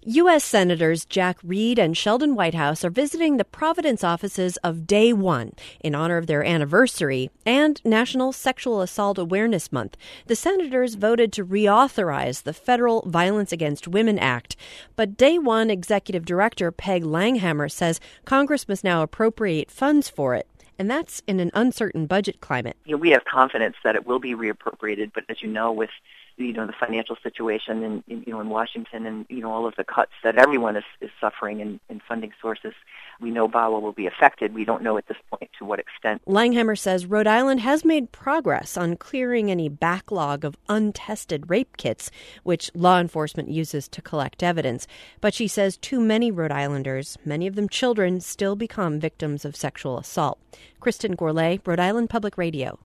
U.S. Senators Jack Reed and Sheldon Whitehouse are visiting the Providence offices of Day One in honor of their anniversary and National Sexual Assault Awareness Month. The senators voted to reauthorize the Federal Violence Against Women Act, but Day One Executive Director Peg Langhammer says Congress must now appropriate funds for it. And that's in an uncertain budget climate. We have confidence that it will be reappropriated, but as you know, with the financial situation in Washington and all of the cuts that everyone is suffering in funding sources, we know VAWA will be affected. We don't know at this point to what extent. Langhammer says Rhode Island has made progress on clearing any backlog of untested rape kits, which law enforcement uses to collect evidence. But she says too many Rhode Islanders, many of them children, still become victims of sexual assault. Kristen Gourlay, Rhode Island Public Radio.